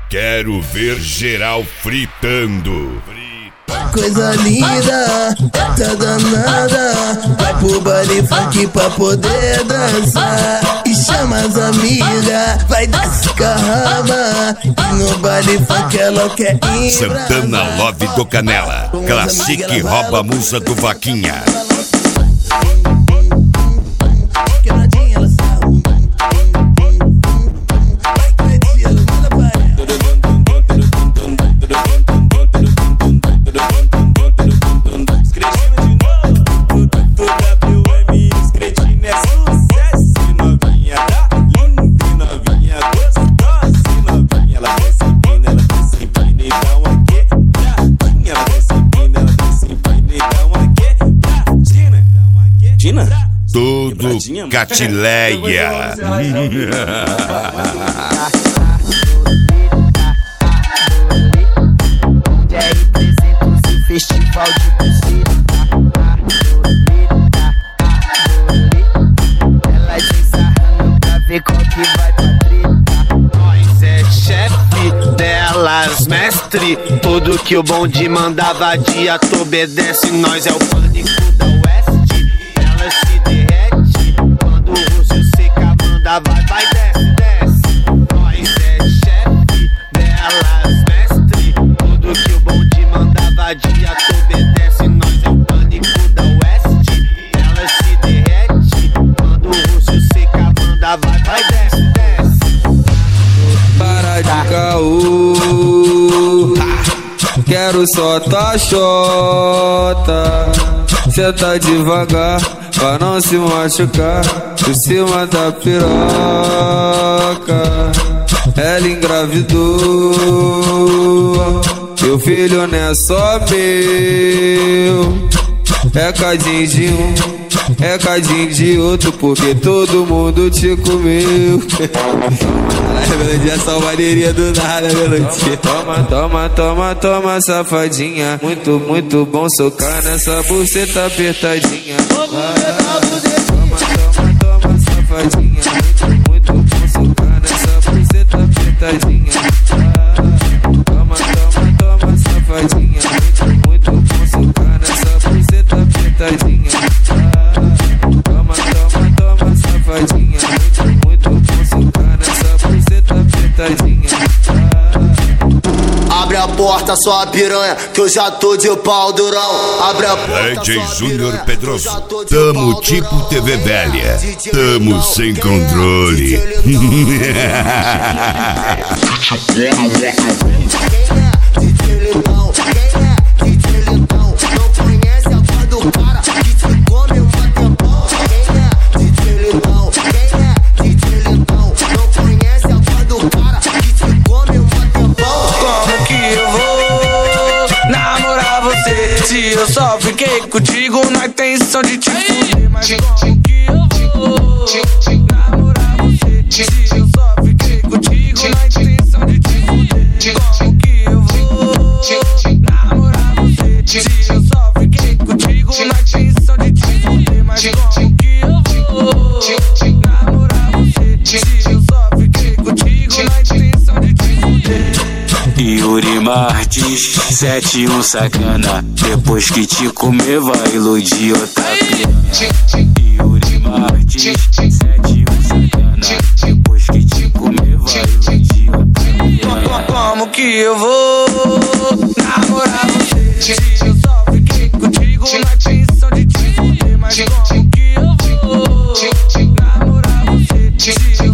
Quero ver geral fritando. Coisa linda, tá danada. Vai pro baile funk pra poder dançar. E chama as amigas, vai dar cicarrama. E no baile funk ela quer ir. Santana Love do Canela. Classique rouba a musa do Vaquinha. Tudo Catileia. Festival de buceta. Ela sarrando pra ver qual que vai pra treta. Nós é chefe delas, mestre. Tudo que o bonde manda vadia, tu obedece. Nós é o pânico da oeste. Ela se derrete quando o russo seca, manda vai, desce, desce. Nós é chefe delas, mestre. Tudo que o bonde manda vadia, tu obedece. Nós é o pânico da oeste. Ela se derrete quando o russo seca, manda vai, desce, desce. Para de caô, quero só tua xota. Senta devagar pra não se machucar. Por cima da piroca, ela engravidou. Meu filho não é só meu, é cadinho de um, é cadinho de outro, porque todo mundo te comeu. A melodia é só maneirinha do nada, melodia. Toma, toma, toma, toma, safadinha. Muito, muito bom socar nessa buceta apertadinha. Toma, toma, toma, safadinha. Muito, muito bom socar nessa buceta apertadinha. Toma, toma, toma, safadinha. Muito, muito bom socar nessa buceta apertadinha. Toma, toma, toma, safadinha. Muito, muito bom socar nessa buceta apertadinha. Abre a porta, sua piranha, que eu já tô de pau durão. Abre a porta, DJ Júnior Pedroso. Tamo tipo TV velha. Tamo sem controle. Se eu só fiquei contigo na intenção de te fuder, mas como que eu vou namorar você? Se eu só fiquei contigo na intenção de te fuder, como que eu vou namorar você? Se eu só fiquei contigo na intenção de te fuder, mas como que eu vou namorar você? Se eu só fiquei contigo na intenção de te fuder. Yuri Martins, 71 sacana. Depois que te comer vai iludir outra piranha. Yuri Martins, 71 sacana. Depois que te comer vai iludir outra piranha. Como que eu vou namorar você? Se eu só fiquei contigo na intenção de te fuder, mas como que eu vou namorar você? Se